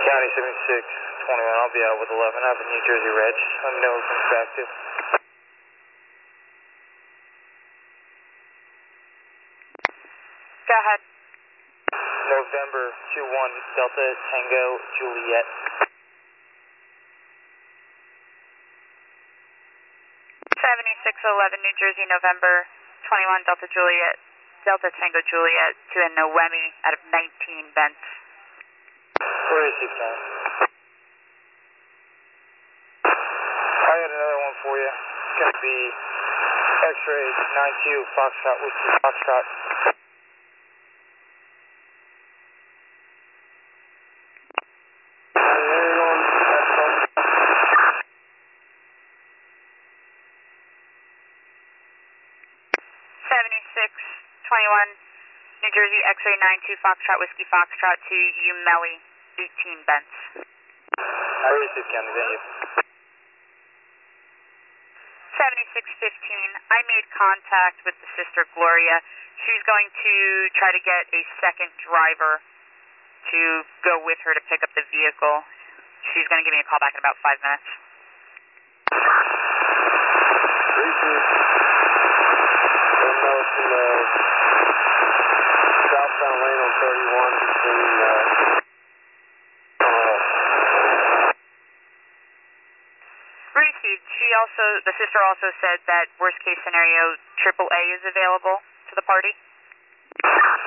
County 7621, I'll be out with 11. I have a New Jersey Reg. Let me know when it's active. Go ahead. November 21, Delta Tango Juliet. New Jersey, November 21, Delta Juliet, Delta Tango Juliet to a Noemi out of 19 Bents. Where is he, Ken? I got another one for you. It's going to be X-ray 92 Foxtrot, Whiskey Foxtrot. New Jersey, X-ray 92 Foxtrot, Whiskey Foxtrot to Umeli, 18 Bents. I received County, thank you. 7615, I made contact with the sister Gloria. She's going to try to get a second driver to go with her to pick up the vehicle. She's going to give me a call back in about 5 minutes. Southbound lane on 31 between Received. The sister also said that worst case scenario, AAA is available to the party.